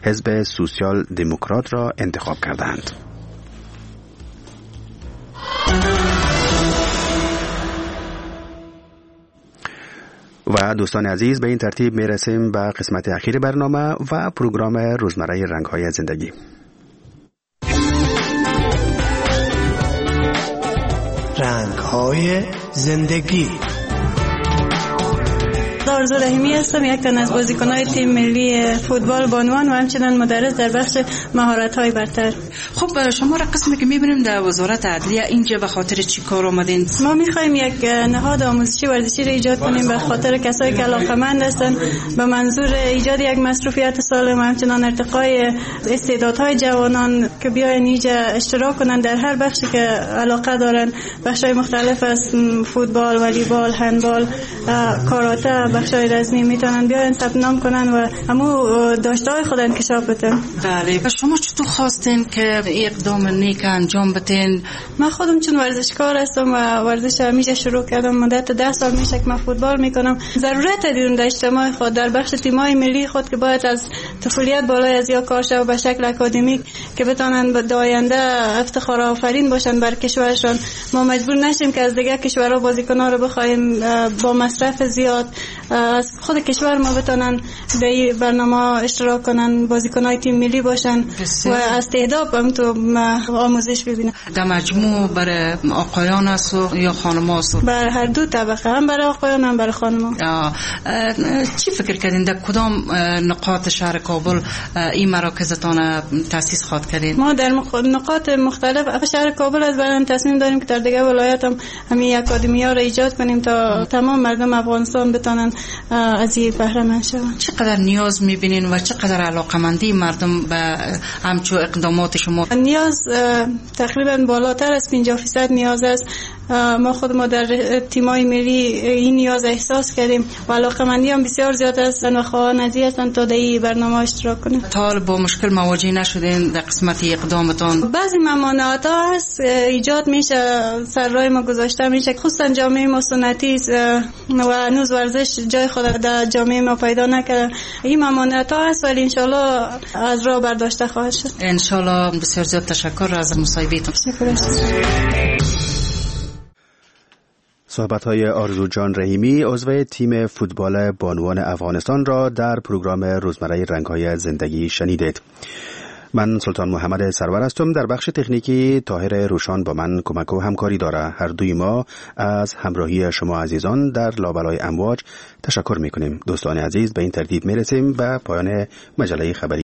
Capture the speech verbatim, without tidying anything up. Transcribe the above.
حزب سوسیال دموکرات را انتخاب کردند. و دوستان عزیز، به این ترتیب می رسیم به قسمت اخیر برنامه و پروگرام روزمره رنگ‌های زندگی. رنگ‌های زندگی. آرزو رحیمی هستم، یک تن از بازیکن‌های تیم ملی فوتبال بانوان و همچنین مدرس در بخش مهارت‌های برتر. خب شما را قسمی که می‌بینیم در وزارت عدلیه، اینجا به خاطر چی کار آمدین؟ ما می‌خوایم یک نهاد آموزشی ورزشی را ایجاد کنیم به خاطر کسایی که علاقه‌مند هستند به منظور ایجاد یک مصروفیت سالم و همچنین ارتقای استعدادهای جوانان که بیاین اینجا اشتراک کنند در هر بخشی که علاقه دارند. بخش‌های مختلف از فوتبال، والیبال، هندبال، کاراته، بخشای رزمی میتونن بیاین ثبت نام کنن و همو داشته‌های خود انکشاف بدن. بله. و شما چطور خواستین که اقدام نیک انجام بدین؟ من خودم چون ورزشکار هستم و ورزش همیشه شروع کردم، مدت ده سال میشه که من فوتبال میکنم. ضرورت دیدم در اجتماع خود در بخش تیم‌های ملی خود که باید از طفولیت بالای از یا کار شو به شکل اکادمیک که بتونن به آینده افتخار آفرین باشن بر کشورشان. ما مجبور نشیم که از دیگه کشورها بازیکن‌ها رو بخوایم با مصرف زیاد از خود کشور ما بتونن در این برنامه اشتراک کنن، بازیکن‌های تیم ملی باشن و از تعداد هم تو آموزش ببینن. در مجموع برای آقایان است یا خانم‌ها است؟ برای هر دو طبقه، هم برای آقایان هم برای خانم‌ها. چی فکر کردین در کدام نقاط شهر کابل این مراکزتان تأسیس خواهد کردین؟ ما در نقاط مختلف شهر کابل از بعداً تصمیم داریم که در دیگه ولایات هم همین اکادمی‌ها را ایجاد کنیم تا تمام مردم افغانستان بتونن از این بهره مند شوند. چقدر نیاز می‌بینین و چقدر علاقه‌مندی مردم به همچو اقدامات شما؟ نیاز تقریبا بالاتر از پنجاه درصد نیاز است. ما خود ما در تیم‌های ملی این نیاز احساس کردیم و علاقه‌مندی هم بسیار زیاد است و خواهان ازی هستند تا در این برنامه اشتراک کنند. تا حالا با مشکل مواجه نشدین در قسمت اقدامتان؟ بعضی ممانعت‌ها هست ایجاد میشه، سر راه ما گذاشته میشه، خصوصا جامعه ما سنتی و هنوز ورزش جای خود در جامعه ما پیدا نکرده. این ممانعت‌ها هست ولی انشالله از راه برداشته خواهد شد. انشالله. بسیار زیاد تشکر از مصاحبهتون. تشکر. صحبت‌های آرزو جان رحیمی عضو تیم فوتبال بانوان افغانستان را در پروگرام روزمره رنگ‌های زندگی شنیدید. من سلطان محمد سرور هستم. در بخش تکنیکی طاهر روشان با من کمک و همکاری داره. هر دوی ما از همراهی شما عزیزان در لابلای امواج تشکر میکنیم. دوستان عزیز، به این ترتیب میرسیم به پایان مجله خبری